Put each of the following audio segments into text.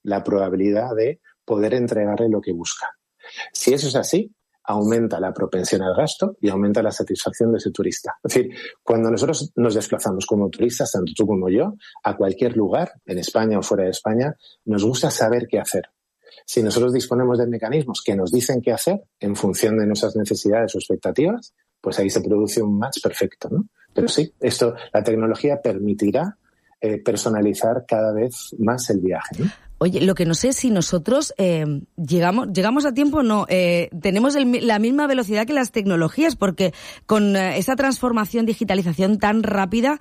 la probabilidad de poder entregarle lo que busca. Si eso es así, aumenta la propensión al gasto y aumenta la satisfacción de ese turista. Es decir, cuando nosotros nos desplazamos como turistas, tanto tú como yo, a cualquier lugar, en España o fuera de España, nos gusta saber qué hacer. Si nosotros disponemos de mecanismos que nos dicen qué hacer en función de nuestras necesidades o expectativas, pues ahí se produce un match perfecto, ¿no? Pero sí, la tecnología permitirá personalizar cada vez más el viaje, ¿no? Oye, lo que no sé es si nosotros llegamos a tiempo o no. Tenemos la misma velocidad que las tecnologías, porque con esa transformación, digitalización tan rápida,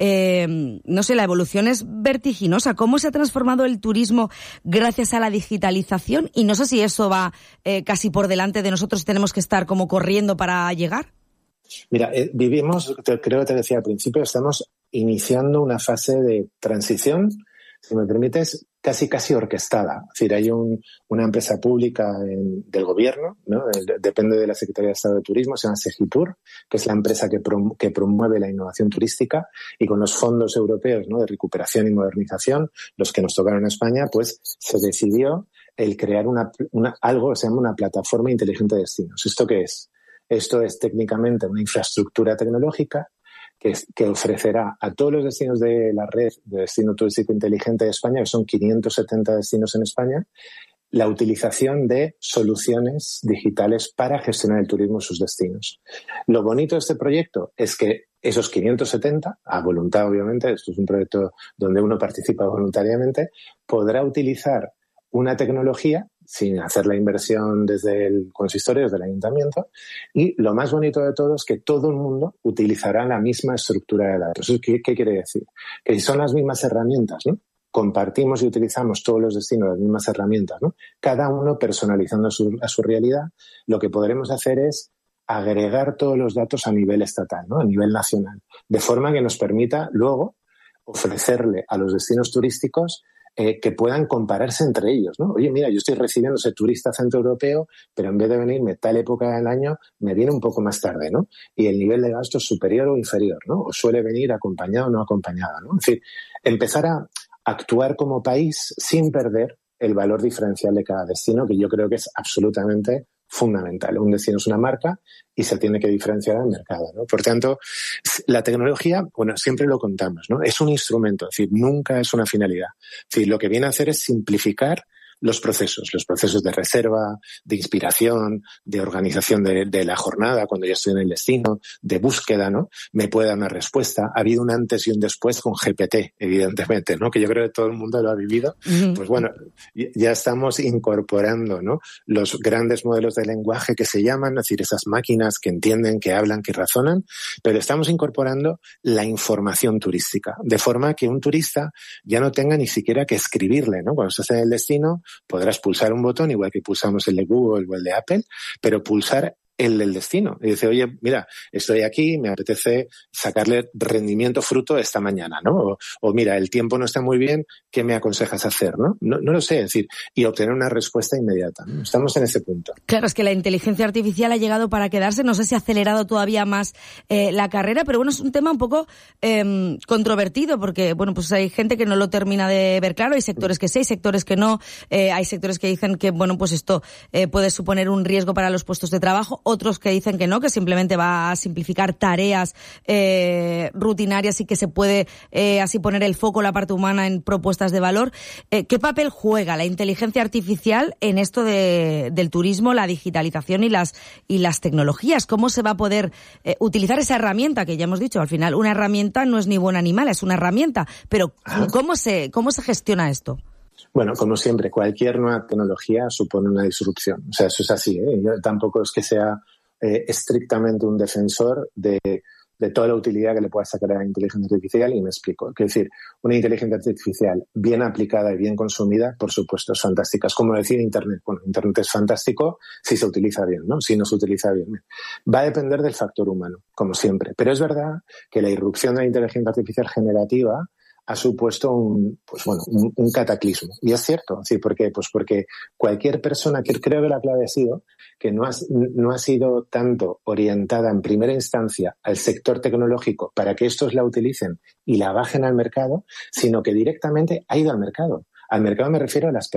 no sé, la evolución es vertiginosa. ¿Cómo se ha transformado el turismo gracias a la digitalización? Y no sé si eso va casi por delante de nosotros y tenemos que estar como corriendo para llegar. Mira, vivimos, creo que te decía al principio, estamos iniciando una fase de transición, si me permites, casi orquestada. Es decir, hay una empresa pública del gobierno, ¿no? Depende de la Secretaría de Estado de Turismo, se llama Segitur, que es la empresa que promueve la innovación turística, y con los fondos europeos, ¿no?, de recuperación y modernización, los que nos tocaron en España, pues se decidió el crear algo que se llama una plataforma inteligente de destinos. ¿Esto qué es? Esto es técnicamente una infraestructura tecnológica que ofrecerá a todos los destinos de la red de destino turístico inteligente de España, que son 570 destinos en España, la utilización de soluciones digitales para gestionar el turismo en sus destinos. Lo bonito de este proyecto es que esos 570, a voluntad obviamente, esto es un proyecto donde uno participa voluntariamente, podrá utilizar una tecnología sin hacer la inversión desde el consistorio, desde el ayuntamiento, y lo más bonito de todo es que todo el mundo utilizará la misma estructura de datos. ¿Qué quiere decir? Que son las mismas herramientas, ¿no? Compartimos y utilizamos todos los destinos las mismas herramientas, ¿no? Cada uno personalizando a su realidad. Lo que podremos hacer es agregar todos los datos a nivel estatal, ¿no?, a nivel nacional, de forma que nos permita luego ofrecerle a los destinos turísticos que puedan compararse entre ellos, ¿no? Oye, mira, yo estoy recibiendo ese turista centroeuropeo, pero en vez de venirme tal época del año, me viene un poco más tarde, ¿no? Y el nivel de gasto es superior o inferior, ¿no? O suele venir acompañado o no acompañado, ¿no? Es decir, empezar a actuar como país sin perder el valor diferencial de cada destino, que yo creo que es absolutamente fundamental. Un destino es una marca y se tiene que diferenciar del mercado, ¿no? Por tanto, la tecnología, bueno, siempre lo contamos, ¿no? Es un instrumento, es decir, nunca es una finalidad. Es decir, lo que viene a hacer es simplificar los procesos de reserva, de inspiración, de organización de la jornada cuando ya estoy en el destino, de búsqueda, ¿no? Me puede dar una respuesta. Ha habido un antes y un después con GPT, evidentemente, ¿no? Que yo creo que todo el mundo lo ha vivido. Pues bueno, ya estamos incorporando, ¿no?, los grandes modelos de lenguaje que se llaman, es decir, esas máquinas que entienden, que hablan, que razonan, pero estamos incorporando la información turística, de forma que un turista ya no tenga ni siquiera que escribirle, ¿no? Cuando estás en el destino, podrás pulsar un botón, igual que pulsamos el de Google o el de Apple, pero pulsar el del destino. Y dice, oye, mira, estoy aquí, me apetece sacarle rendimiento fruto esta mañana, ¿no? O mira, el tiempo no está muy bien, ¿qué me aconsejas hacer, no? No lo sé, es decir, y obtener una respuesta inmediata, ¿no? Estamos en ese punto. Claro, es que la inteligencia artificial ha llegado para quedarse, no sé si ha acelerado todavía más la carrera, pero bueno, es un tema un poco controvertido, porque, bueno, pues hay gente que no lo termina de ver claro, hay sectores que sí, hay sectores que no, hay sectores que dicen que, bueno, pues esto puede suponer un riesgo para los puestos de trabajo, otros que dicen que no, que simplemente va a simplificar tareas rutinarias y que se puede así poner el foco, la parte humana, en propuestas de valor. ¿Qué papel juega la inteligencia artificial en esto del turismo, la digitalización y las tecnologías? ¿Cómo se va a poder utilizar esa herramienta que ya hemos dicho? Al final, una herramienta no es ni buena ni mala, es una herramienta. Pero ¿cómo se gestiona esto? Bueno, como siempre, cualquier nueva tecnología supone una disrupción. O sea, eso es así, ¿eh? Yo tampoco es que sea estrictamente un defensor de toda la utilidad que le pueda sacar a la inteligencia artificial, y me explico. Es decir, una inteligencia artificial bien aplicada y bien consumida, por supuesto, es fantástica. Es como decir Internet. Bueno, Internet es fantástico si se utiliza bien, ¿no? Si no se utiliza bien. Va a depender del factor humano, como siempre. Pero es verdad que la irrupción de la inteligencia artificial generativa ha supuesto un cataclismo. Y es cierto, ¿sí? ¿Por qué? Pues porque cualquier persona, que creo que la clave ha sido que no ha sido tanto orientada en primera instancia al sector tecnológico para que estos la utilicen y la bajen al mercado, sino que directamente ha ido al mercado. Al mercado me refiero a las